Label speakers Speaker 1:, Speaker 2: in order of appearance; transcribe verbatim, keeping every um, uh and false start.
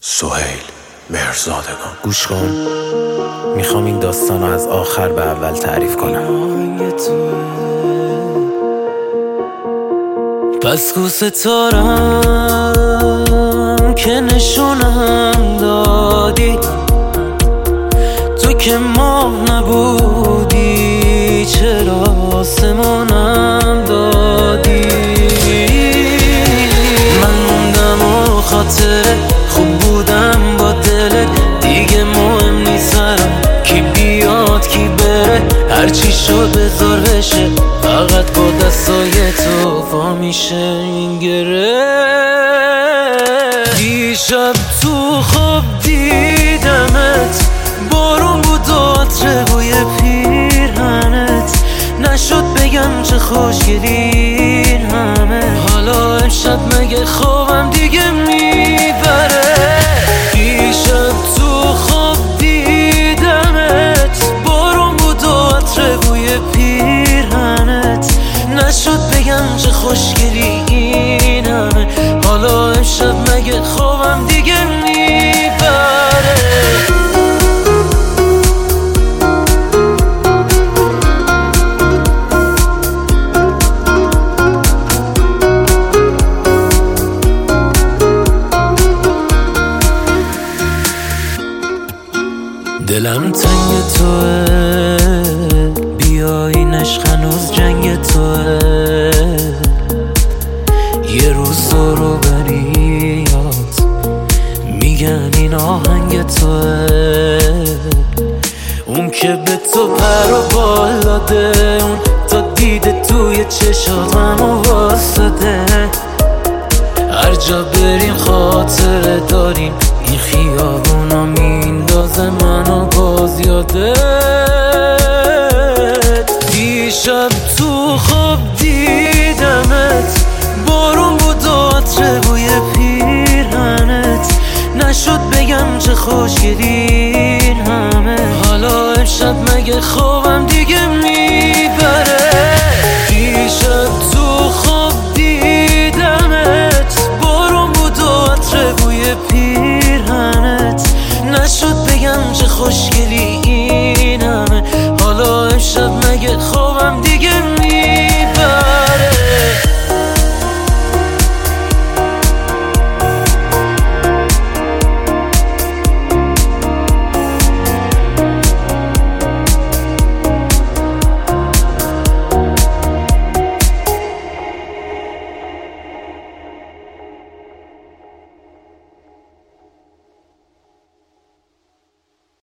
Speaker 1: سهیل مهرزادگان.
Speaker 2: گوش کن، میخوام این داستان رو از آخر به اول تعریف کنم. پس کو ستارم که نشونم دادی، تو که ماه نبودی چرا آسمونم دادی. من موندم و خاطره خوب بودم با دلت، دیگه مهم نیست سرم کی بیاد کی بره، هرچی شد بذار بشه، فقط با دستای تو وا میشه این گره. دیشب تو خواب دیدمت، بارون بود و عطر بوی پیرهنت، نشد بگم چه خوشگلی این همه. حالا امشب مگه خوابم دیگه میبره؟ دیشب تو خواب دیدمت، بارون بود و عطر بوی پیرهنت، نشد بگم چه خوشگلی این همه. حالا امشب مگه خوابم دیگه میبره؟ دلم تنگ توه، بیاین عشق هنوز جنگ توه، یه روز رو بریاد میگن این آهنگ توه. اون که به تو پر و بال داده، اون تا دیده توی چشات منو واسده، هر جا بریم خاطره داریم، این خیابونا میندازه منو باز یادت. دیشب تو خواب دیدمت، بارون بود و عطر بوی پیرهنت، نشد بگم چه خوشگلی